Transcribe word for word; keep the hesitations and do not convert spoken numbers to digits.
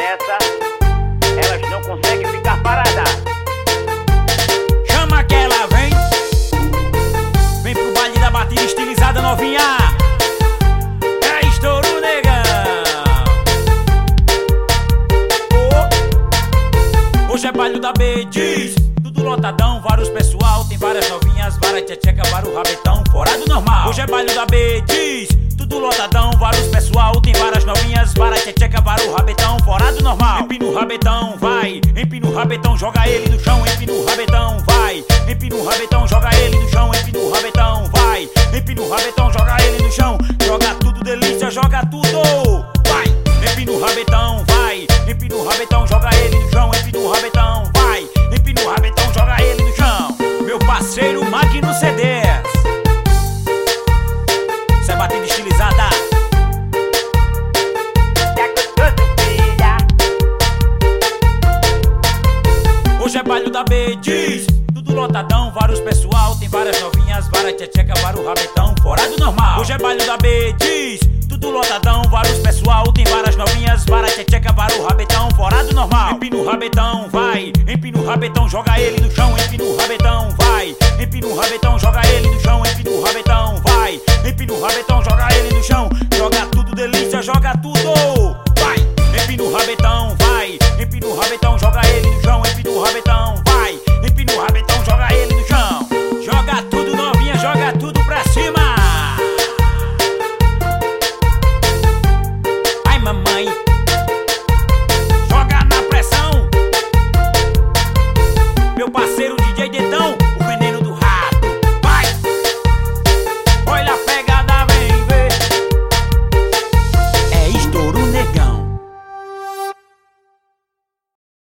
dessa, elas não conseguem ficar paradas. Chama que ela vem, vem pro baile da batida estilizada novinha. É estouro, negão. Oh. Hoje é baile da B, diz. Tudo lotadão, vários pessoal, tem várias novinhas, várias tcheca, vários rabetão, fora do normal. Hoje é baile da B, diz. Tudo lotadão, vários pessoal, tem várias novinhas, várias tcheca, vários rabetão, fora do normal. Empina o rabetão, vai, empina o rabetão, joga ele no chão, empina o rabetão, vai, empina o rabetão, joga ele no chão, empina o rabetão, vai, empina o rabetão, joga ele no chão, joga tudo delícia, joga tudo, vai, empina o rabetão, vai, empina o rabetão, joga ele no chão, empina o rabetão, vai, empina o rabetão, joga ele no chão. Meu parceiro Magno C Ds, essa é batida estilizada. Hoje é baile da B, diz. Tudo lotadão, vários pessoal, tem várias novinhas, várias tcheca, vários rabetão, fora do normal. Hoje é baile da B, diz. Tudo lotadão, vários pessoal, tem várias novinhas, várias tcheca, vários rabetão, fora do normal. Empina o rabetão, vai, empina o rabetão, joga ele no chão, empina o rabetão, vai, empina o rabetão, joga ele no chão, empina o rabetão, vai, empina o rabetão, joga ele no chão, joga tudo delícia, joga tudo.